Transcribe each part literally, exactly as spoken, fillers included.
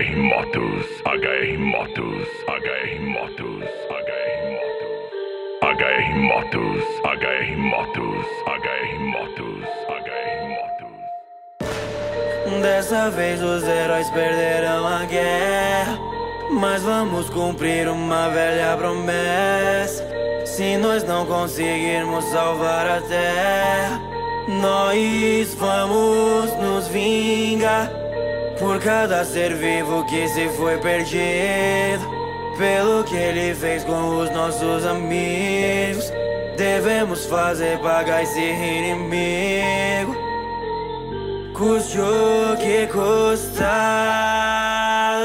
R Motos, H R Motos, H R Motos, H R Motos, H R Motos, H R Motos, H R Motos, H R Motos. Dessa vez os heróis perderão a guerra, mas vamos cumprir uma velha promessa. Se nós não conseguirmos salvar a terra, nós vamos nos vingar por cada ser vivo que se foi perdido, pelo que ele fez com os nossos amigos. Devemos fazer pagar esse inimigo, custe o que custar.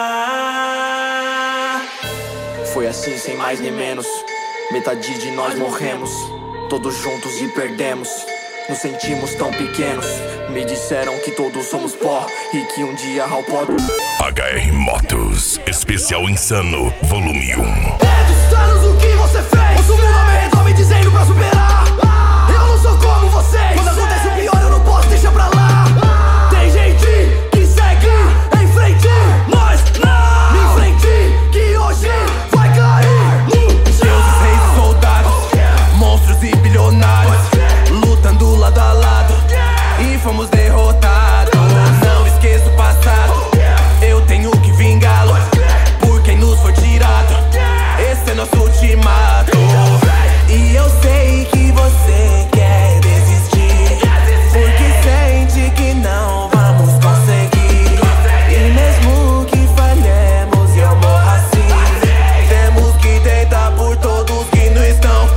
Foi assim, sem mais nem menos. Metade de nós morremos, todos juntos e perdemos. Nos sentimos tão pequenos. Me disseram que todos somos pó e que um dia ao pó. H R Motos, especial Insano, volume um. É dos anos o que você fez. O mundo ao meu redor me dizendo pra superar. Eu não sou como vocês. Quando acontece o pior eu não posso deixar pra lá. Tem gente que segue em frente, nós não. Me enfrente que hoje vai cair. Deuses, reis e soldados, monstros e bilionários, lutando lado a lado e fomos derrotados. Não esqueça o passado, eu tenho que vingá-lo por quem nos foi tirado. Esse é nosso ultimato. E eu sei que você quer desistir, porque sente que não vamos conseguir. E mesmo que falhemos e eu morra assim, temos que tentar por todos que não estão.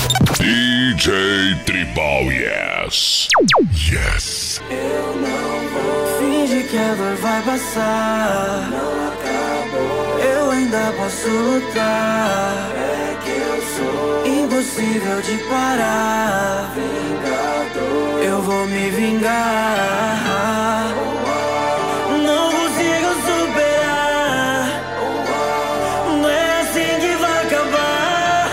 D J Tribal, yes, yes. Eu não vou fingir que a dor vai passar. Não acabou, eu ainda posso lutar. É que eu sou impossível de parar. Vingador, eu vou me vingar. Não consigo superar. Não é assim que vai acabar.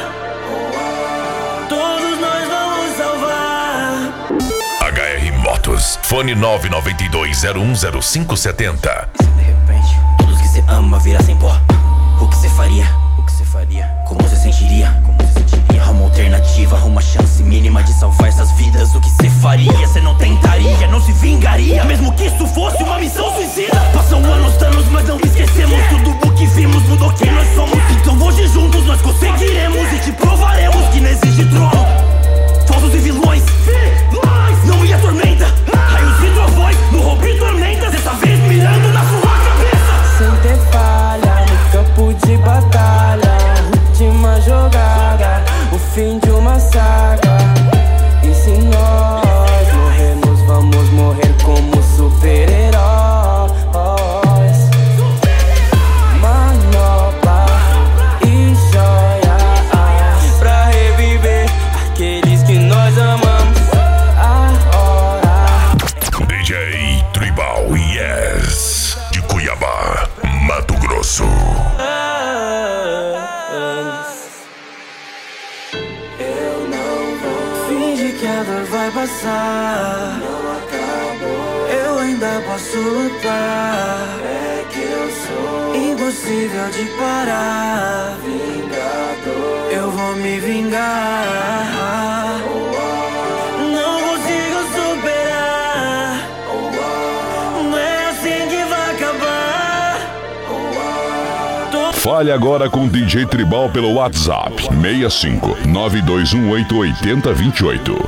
Todos nós vamos salvar. H R Motos, fone nove nove dois zero um zero cinco sete zero. Se de repente todos que você ama virassem pó, o que você faria? O que você faria? Como você sentiria? Como você sentiria? Uma alternativa, uma chance mínima de salvar essas vidas. O que você faria? Você não tentaria, não se vingaria, mesmo que isso fosse uma missão suicida. Passam anos, anos, mas não esquecemos. Tudo o que vimos mudou quem nós somos. Então hoje juntos nós conseguiremos e te provaremos que não existe trono. Falsos e vilões, não me atormenta. Raios e trovões, no roubo e tormentas. Dessa vez mirando na sua cabeça. Sem ter falha, no campo de batalha, última jogada, o fim de uma saga. E se nós morrermos, vamos morrer como super-heróis. Manopla e joias pra reviver aqueles que nós amamos. Agora D J Tribal, yes, de Cuiabá, Mato Grosso. Eu não vou fingir que a dor vai passar. Não acabou, eu ainda posso lutar. É que eu sou impossível de parar. Vingador, eu vou me vingar. Não consigo superar. Não é assim que vai acabar. Fale agora com o D J Tribal pelo WhatsApp seis cinco nove dois um oito oito zero dois oito.